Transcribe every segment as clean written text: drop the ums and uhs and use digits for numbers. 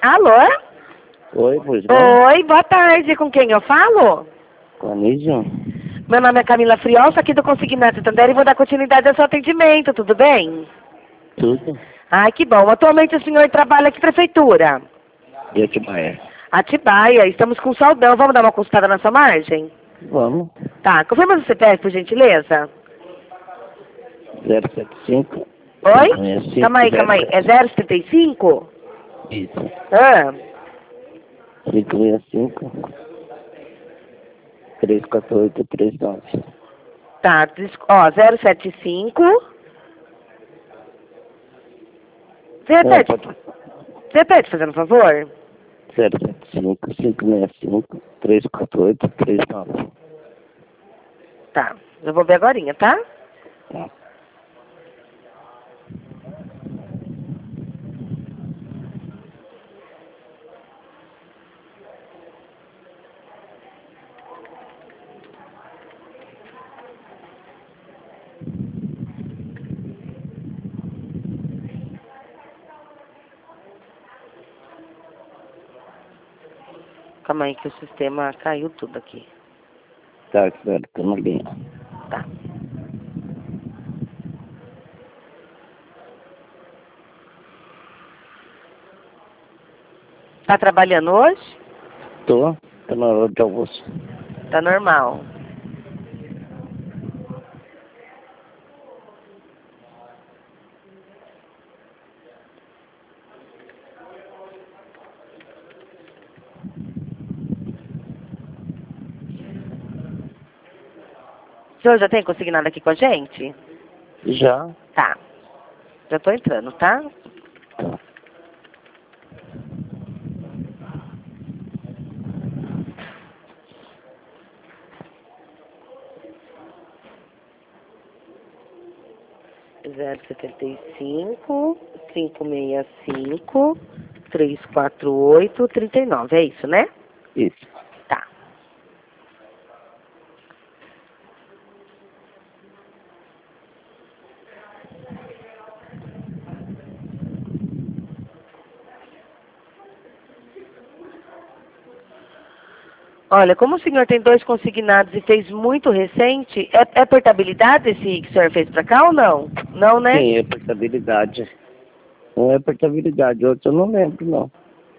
Alô? Oi, pois não? Oi, boa tarde. Com quem eu falo? Com a Nídia? Meu nome é Camila Friol, aqui do Consignato Tandera e vou dar continuidade ao seu atendimento, tudo bem? Tudo? Ai, que bom. Atualmente o senhor trabalha aqui prefeitura? E Atibaia? Atibaia, estamos com saldão. Vamos dar uma consultada na sua margem? Vamos. Tá, confirma o CPF, por gentileza. 075. Oi? Calma aí. É 075? Isso. Ah, 565. 348 39. tá. Ó, 075. Você repete, fazendo favor? 075 565 348 39. Tá, eu vou ver agorinha, tá? Tá. Calma aí que o sistema caiu tudo aqui. Tá, claro, tô na linha. Tá. Tá trabalhando hoje? Tô na hora de almoço. Tá normal. O senhor já tem consignado aqui com a gente? Já? Tá. Já tô entrando, tá? Tá. Zero 75 565 348 39. É isso, né? Isso. Tá. Olha, como o senhor tem 2 consignados e fez muito recente, é portabilidade esse que o senhor fez pra cá ou não? Não, né? Sim, é portabilidade. Um é portabilidade, outro eu não lembro, não.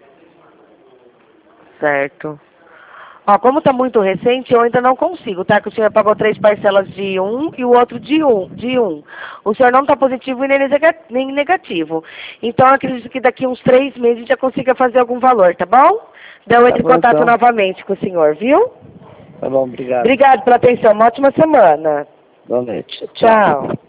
Certo. Ó, como tá muito recente, eu ainda não consigo, tá? Que o senhor pagou 3 parcelas de um e o outro de um. O senhor não tá positivo e nem negativo. Então, eu acredito que daqui uns 3 meses a gente já consiga fazer algum valor, tá bom? Então, eu Tá entro em bom, contato então. novamente com o senhor, viu? Tá bom, obrigado. Obrigado pela atenção. Uma ótima semana. Boa noite. Tchau.